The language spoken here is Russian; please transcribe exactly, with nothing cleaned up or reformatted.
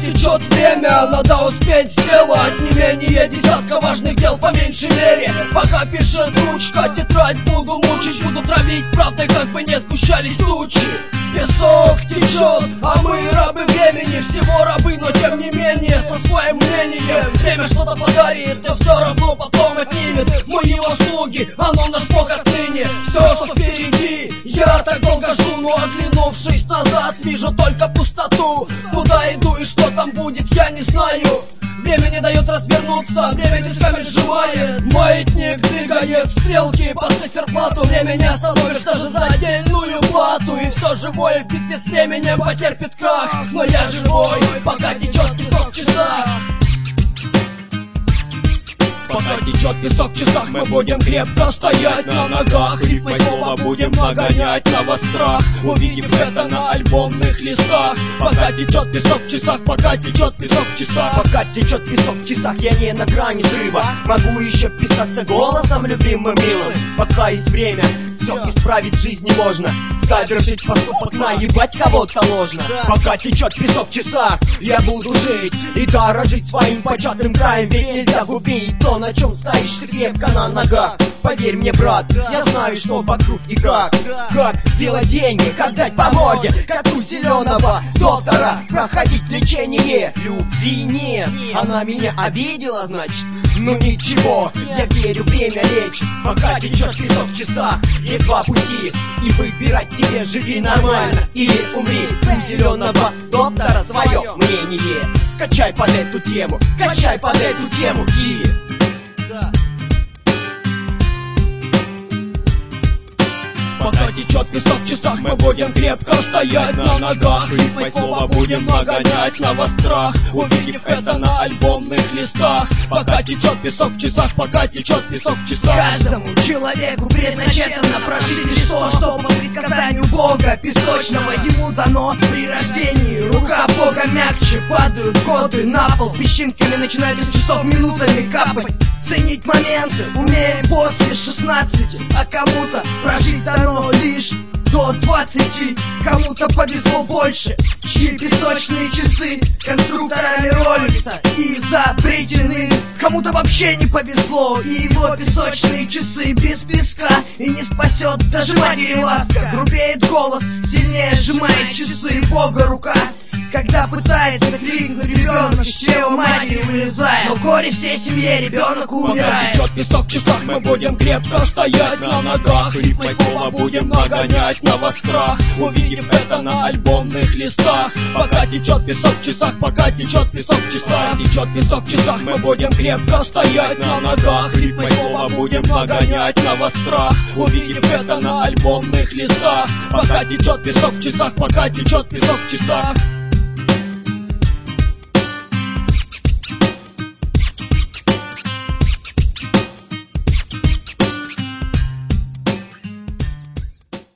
течет время, надо успеть сделать не менее десятка важных дел по меньшей мере. Пока пишет ручка, тетрадь буду мучить, буду травить правдой, как бы не сгущались тучи. Песок течет, а мы рабы времени, всего рабы, но тем не менее со своим мнением. Время что-то подарит, и все равно потом отнимет. Мы его слуги, оно наш Бог отныне. Все, что впереди, я так долго жду, но оглянувшись назад, вижу только пустоту. Куда иду и что там будет, я не знаю. Время не дает развернуться, время тисками сжимает. Маятник двигает стрелки по циферблату. Время не остановишь даже за отдельную плату. И все живое в битве с временем потерпит крах. Но я живой, пока течет песок в часах. Пока течет песок в часах, мы будем крепко стоять на ногах. Рифмой слова будем нагонять на вас страх, увидев это на альбомных листах. Пока течет песок в часах, пока течет песок в часах. Пока течет песок в часах, я не на грани срыва. Могу еще писаться голосом любимым милым. Пока есть время, все исправить в жизни можно. Совершить поступок, наебать кого-то ложно. Пока течет песок в часах, я буду жить и дорожить своим початым краем. Ведь нельзя губить то, на чем стоишь ты крепко на ногах. Поверь мне, брат, я знаю, что вокруг и как. Как сделать деньги, как дать помоги, как у зеленого доктора проходить лечение. Любви нет, она меня обидела, значит, ну ничего, я верю, время лечит. Пока течет песок в часах, есть два пути, и выбирать тебе: живи нормально или умри. У зеленого доктора свое мнение. Качай под эту тему, качай под эту тему и... Пока течет песок в часах, мы будем крепко стоять на ногах. Рифмой слова будем нагонять на вас страх, увидев это на альбомных листах. Пока течет песок в часах, пока течет песок в часах. Каждому человеку предначертано прожить лишь то, что по предсказанию Бога песочного ему дано при рождении. Рука Бога мягче, падают годы на пол, песчинками начинают из часов минутами капать. Ценить моменты умеем после шестнадцати, а кому-то прожить дано лишь до двадцати. Кому-то повезло больше, чьи песочные часы конструкторами Роликса изобретены. Кому-то вообще не повезло, и его песочные часы без песка и не спасет даже матери ласка. Грубеет голос, сильнее сжимает часы Бога рука, когда пытается крикнуть ребенок, с чрева матери вылезает. Но горе всей семье, ребенок умирает. Пока течет песок в часах, мы будем крепко стоять на ногах. Рифмой слова будем нагонять на вас страх, увидев это на альбомных листах. Пока течет песок в часах, пока течет песок в часах. Течет песок в часах, мы будем крепко стоять на ногах. Рифмой слова будем нагонять на вас страх, увидев это на альбомных листах. Пока течет песок в часах, пока течет песок в часах.